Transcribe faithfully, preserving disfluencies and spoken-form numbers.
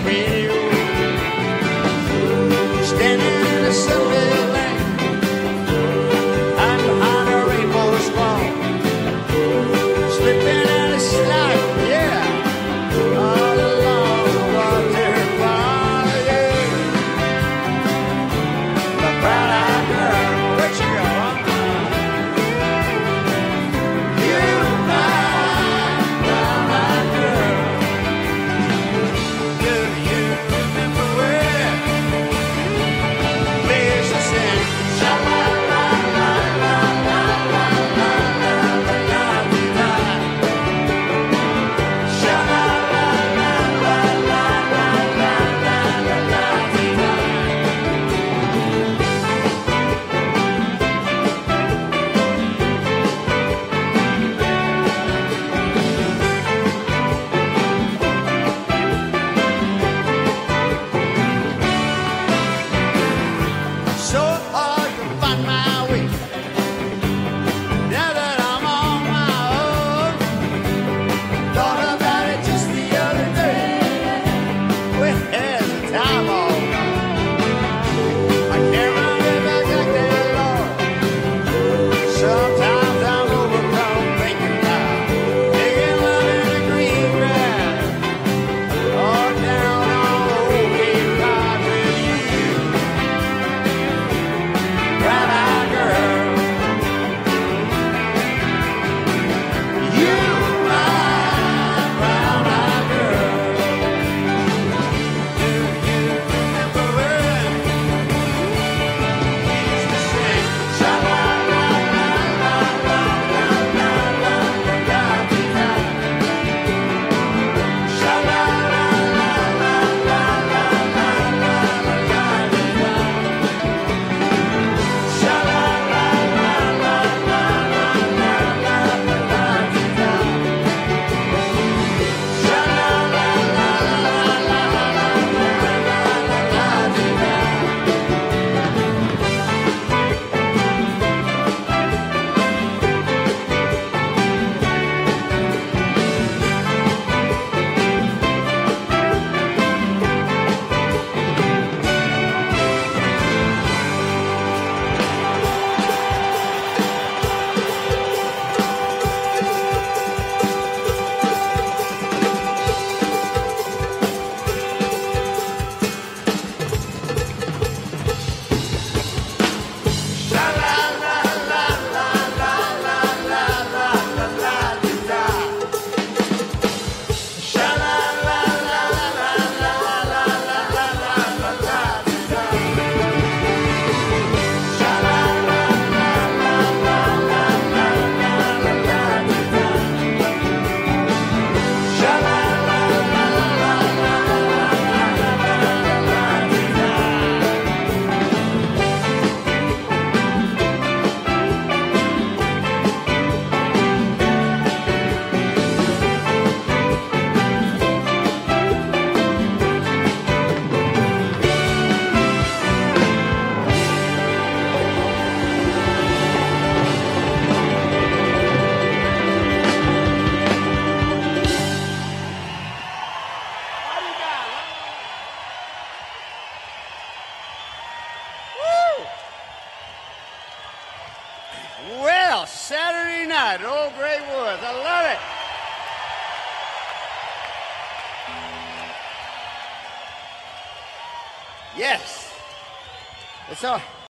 radio, standing in the sunlit lane, hiding behind a rainbow squall, slipping and a sliding, yeah, all along the water wall, yeah. The brown-eyed girl, where'd she go? You, my brown-eyed girl. Do you remember where? Please listen. Sha-la-la-la-la-la-la-la-la-la-la-la-la. So hard to find my way now that I'm on my own. Thought about it just the other day. Where has the time all gone? I can't remember exactly, Lord. Sometimes I'm overcome thinking about taking love in the green grass or down on old Cape Cod with you, brown-eyed girl. You, my brown-eyed girl. Do you remember when we used to sing sha-la-la-la-la-la-la-la-la-la-la-la-la-la-la? Well, Saturday night at Old Great Woods. I love it. Yes. It's all.